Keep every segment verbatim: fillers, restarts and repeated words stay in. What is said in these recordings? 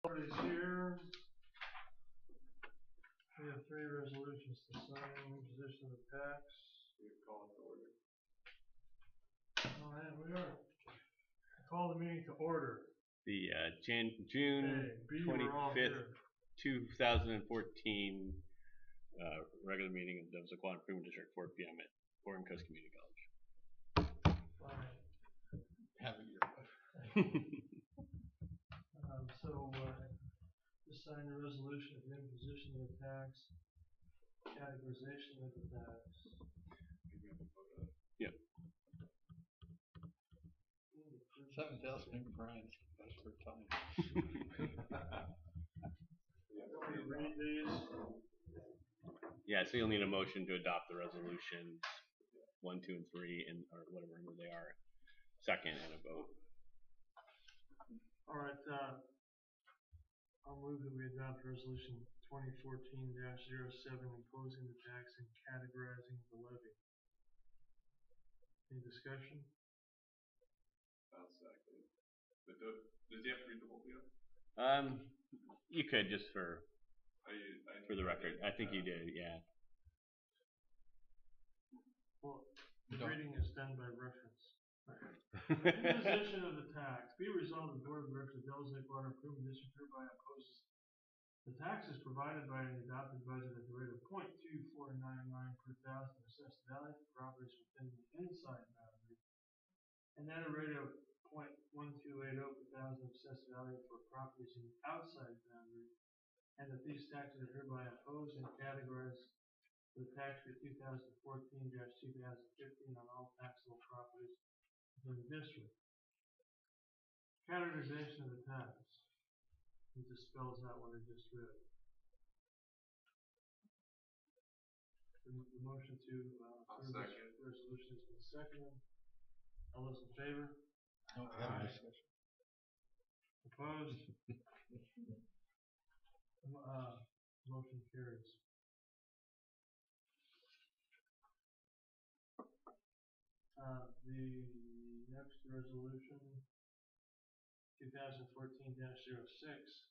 Everybody's here. We have three resolutions to sign. Imposition of the tax. We call it to order. All right, we are. I call the meeting to order. The uh, Jan June Hey, twenty-fifth, two thousand fourteen uh, regular meeting of the Zaquan Improvement District, four P M at Oregon Coast Community College. Fine. Have a year. Um, so, uh, just sign the resolution of imposition of the tax, categorization of the tax. Yep. Seven thousand Brian's that's for time. Want me to read these? Yeah, so you'll need a motion to adopt the resolutions one, two, and three, and or whatever number they are. Second, and a vote. All right. Uh, I'll move that we adopt resolution twenty fourteen dash zero seven imposing the tax and categorizing the levy. Any discussion? I'll second. But do, does he have to read the whole deal? Um, you could just for I, I for the record. I think you did, yeah. Well, the Don't. reading is done by reference. Imposition of the tax. Be resolved, the Board of Directors of Devils Lake Water Improvement District hereby imposes the tax is provided by an adopted budget at the rate of point two four nine nine per thousand assessed value for properties within the inside boundary, and at a rate of point one two eight zero per thousand assessed value for properties in the outside boundary, and that these taxes are hereby imposed and categorized for the tax year two thousand fourteen dash two thousand fifteen on all taxable properties within the district. Categorization of the tax. It just spells out what I just read. The, the motion to uh, I'll approve this second. resolution has been seconded. All those in favor? No, we have a discussion. Opposed? uh, motion carries. Uh, the next resolution, two thousand fourteen dash zero six.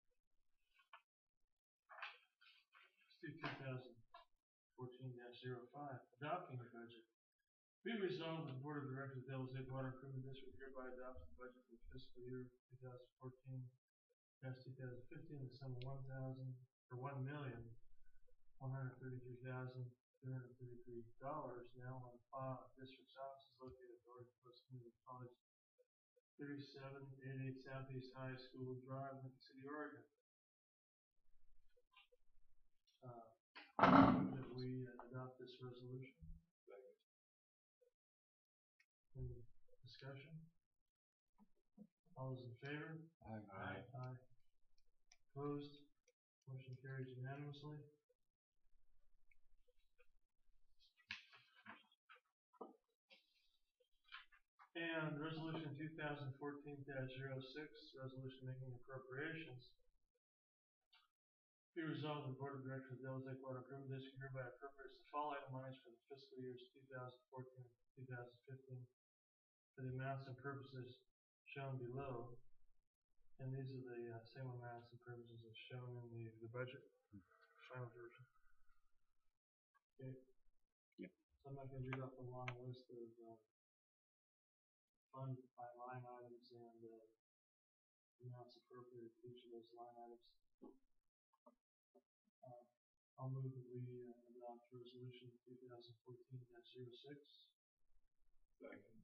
Let's do two thousand fourteen dash zero five, adopting the budget. Be resolved, the Board of Directors of Devils Lake Water Improvement District hereby adopts the budget for fiscal year two thousand fourteen dash two thousand fifteen in the sum of one thousand or one million one hundred thirty-three thousand two hundred thirty-three dollars now on file at district's offices located at Oregon Coast Community College, thirty-seven eighty-eight Southeast High School Drive, Lincoln City, Oregon. Uh, that we uh, adopt this resolution. Any discussion? All those in favor? Aye. Aye. Aye. Opposed? Motion carries unanimously. And resolution two thousand fourteen dash zero six, resolution making appropriations. Be resolved, the Board of Directors of Devils Lake Water Improvement District hereby appropriates the following monies for the fiscal years two thousand fourteen and two thousand fifteen for the amounts and purposes shown below. And these are the uh, same amounts and purposes as shown in the, the budget, final version. Okay. Yep. So I'm not going to read off the long list of uh, fund by line items and uh, amounts appropriated to each of those line items. Uh, I'll move that we uh, adopt resolution two thousand fourteen dash zero six. Second.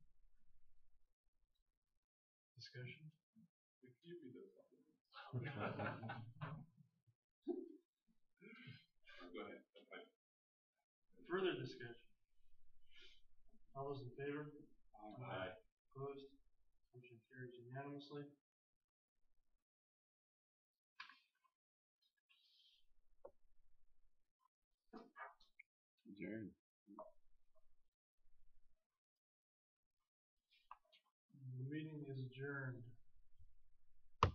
Discussion. If you read those off. Okay. Go ahead. That's fine. Further discussion. All those in favor? Aye. Opposed? Motion carries unanimously. Adjourn. The meeting is adjourned.